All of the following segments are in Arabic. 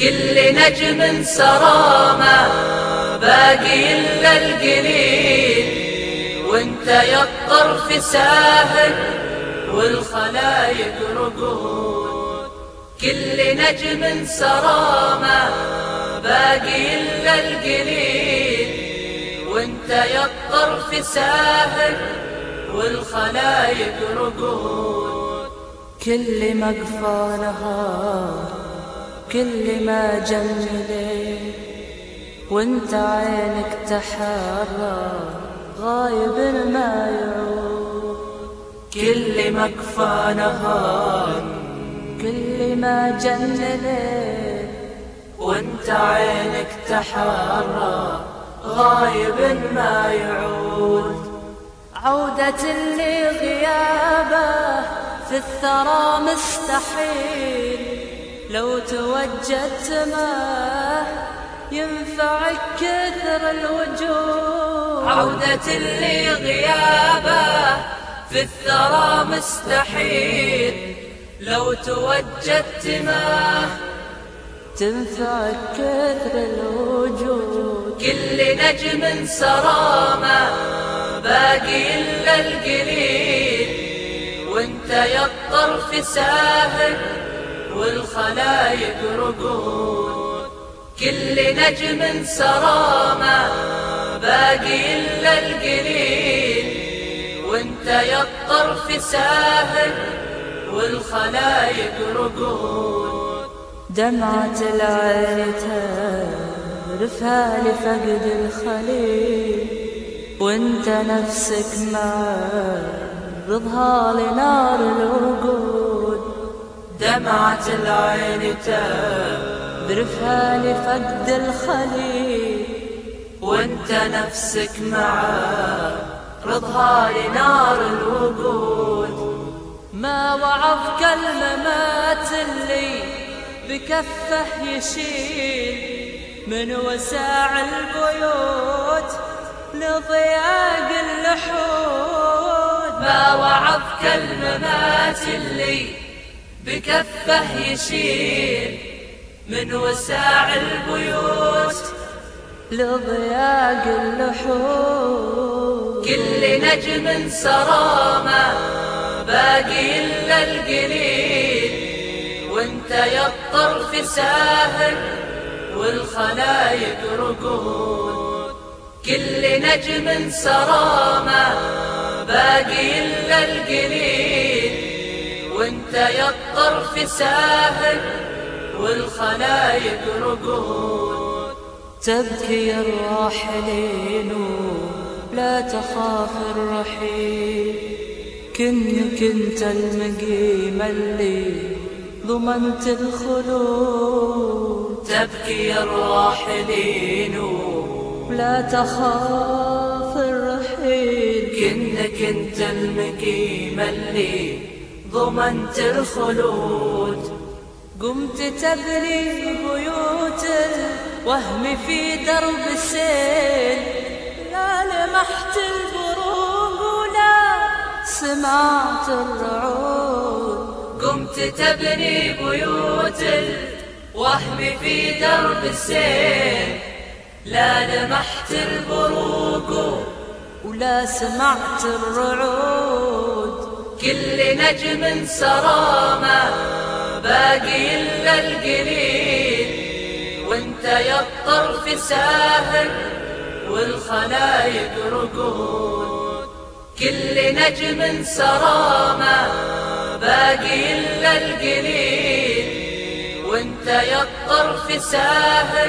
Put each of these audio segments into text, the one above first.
كل نجم سرى ما باقي إلا القليل، وانت يا الطرف ساهل والخلايق رقود. كل نجم سرى ما باقي إلا القليل، وانت يا الطرف ساهل والخلايق رقود. كل ما قفى نهار كل ما جن ليل، وانت عينك تحرى غايب ما يعود. كل ما قفى نهار كل ما جن ليل، وانت عينك تحرى غايب ما يعود. عودة اللي غيابه في الثرى مستحيل، لو توجدت ما ينفعك كثر الوجود. عودة اللي غيابه في الثرى مستحيل، لو توجدت ما تنفعك كثر الوجود. كل نجم سرى ما باقي إلا القليل، وانت يا الطرف ساهل والخلايق رقود. كل نجم سرى ما باقي إلا القليل، وانت يا الطرف ساهل والخلايق رقود. دمعة العين تعرفها لفقد الخليل، وانت نفسك معرضها لنار الوقود. دمعة العين تعرفها لفقد الخليل، وانت نفسك معرضها لنار الوقود. ما وعظك الممات اللي بكفه يشيل، من وساع البيوت لضياق اللحود. ما وعظك الممات اللي بكفه يشيل، من وساع البيوت لضياق اللحود. كل نجم سرى ما باقي إلا القليل، وانت يا الطرف ساهل والخلايق رقود. كل نجم سرى ما باقي إلا القليل، وانت يا الطرف ساهل والخلايق رقود. تبكي الراحلين لا تخاف الرحيل، كنك انت المقيم اللي ضمنت الخلود. تبكي الراحلين لا تخاف الرحيل، كنك انت المقيم اللي ضمنت الخلود. قمت تبني بيوت الوهم في درب السيل، لا لمحت البروق ولا سمعت الرعود. قمت تبني بيوت الوهم في درب السيل، لا لمحت البروق ولا سمعت الرعود. كل نجم سرى ما باقي إلا القليل، وانت يا الطرف ساهل والخلايق رقود. كل نجم سرى ما باقي إلا القليل، وانت يا الطرف ساهل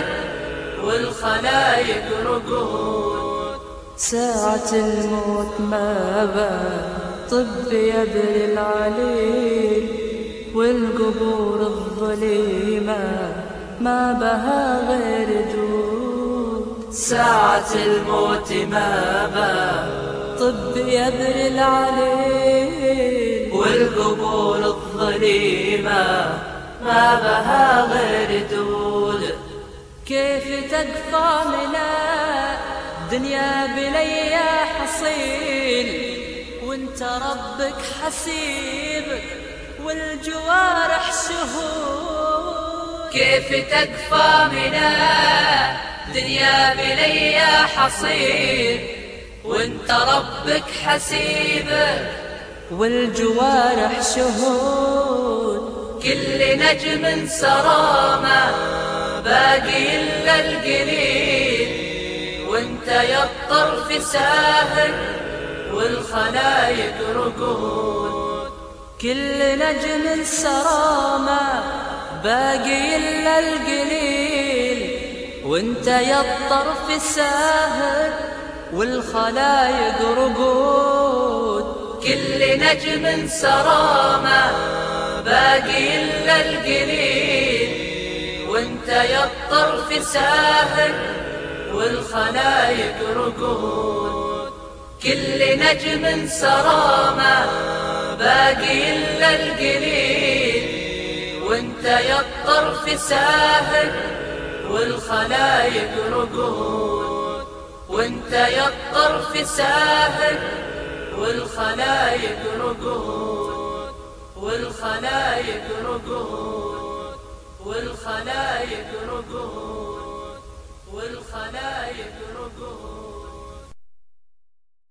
والخلايق رقود. ساعة الموت ما طب يبري العليل، والقبور الظليمة ما بها غير جود. ساعة الموت ما طب يبري العليل، والقبور الظليمة ما بها غير دود. كيف تقفى من الدنيا بلي حصيل، وانت ربك حسيبك والجوارح شهود. كيف تكفى من الدنيا بلي حصير وانت ربك حسيبك والجوارح شهود كل نجم سرامة باقي إلا القليل وانت يا الطرف ساهر والخلايق رقود كل نجم سرامة باقي إلا القليل وانت يا الطرف ساهر والخلايق رقود كل نجم سرامة باقي إلا القليل وانت يا الطرف ساهر والخلايق رقود كل نجم سرامة باقي إلا القليل وانت يا الطرف ساهر والخلايق رقود وانت يا الطرف ساهر والخلايق رقود والخلايق رقود والخلايق رقود